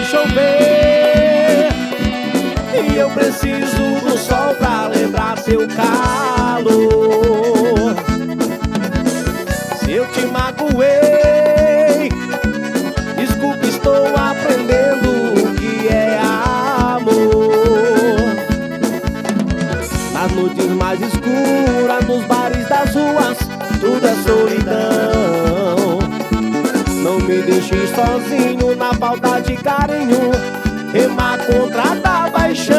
chover e eu preciso do sol pra lembrar seu calor. Se eu te magoei, desculpa, estou aprendendo o que é amor. Nas noites mais escuras, nos bares das ruas, tudo é solidão. Não me deixe sozinho na falta de carinho, remar contra a paixão.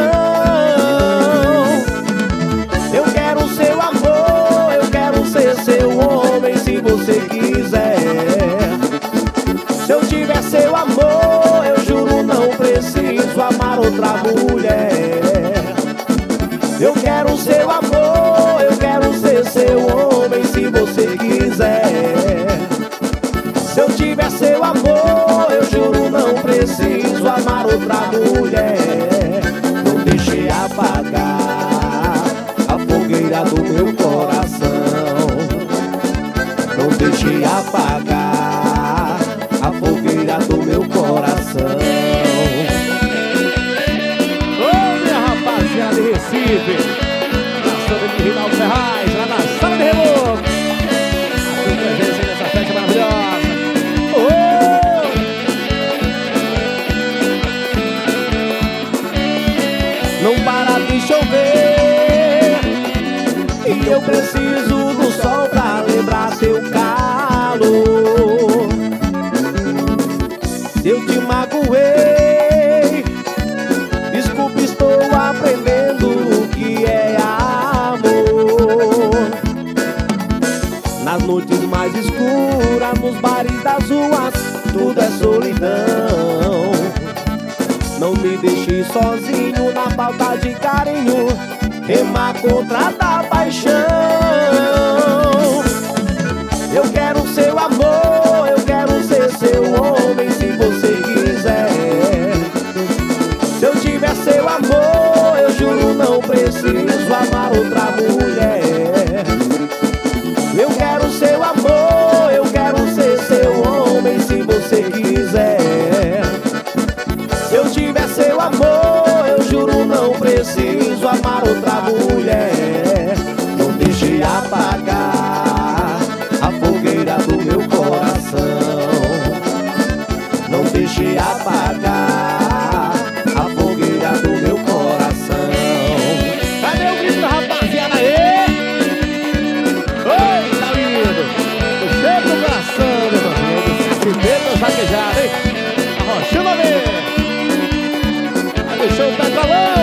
Eu quero seu amor, eu quero ser seu homem se você quiser. Se eu tiver seu amor, eu juro não preciso amar outra mulher. Eu quero seu amor, eu quero ser seu homem se você quiser. Se eu tiver seu amor, eu juro não preciso amar outra mulher. Não deixe apagar a fogueira do meu coração. Não deixe apagar a fogueira do meu coração. Ô, minha rapaziada de Recife, abraçando aqui Rinaldo Ferraz, lá na Sala de Reboco. A sua presença nessa festa maravilhosa. Não para de chover e eu preciso do sol pra lembrar seu calor. Se eu te magoei, desculpe, estou aprendendo o que é amor. Nas noites mais escuras, nos bares das ruas, tudo é solidão. Não me deixe sozinho na falta de carinho, remar contra a paixão. Eu quero seu amor, eu quero ser seu homem se você quiser. Se eu tiver seu amor, eu juro não preciso amar outra mulher. Eu quero seu amor, eu quero ser seu homem se você quiser. Se eu tiver seu amor, eu juro não preciso amar outra mulher. Não deixe apagar a fogueira do meu coração. Não deixe apagar a fogueira do meu coração. Cadê o grito da rapaziada aí? Oi, tá lindo. O cheiro do coração, meu amigo. Se meta vaquejada, hein? Arrochando a ver. Deixou o pé pra lá.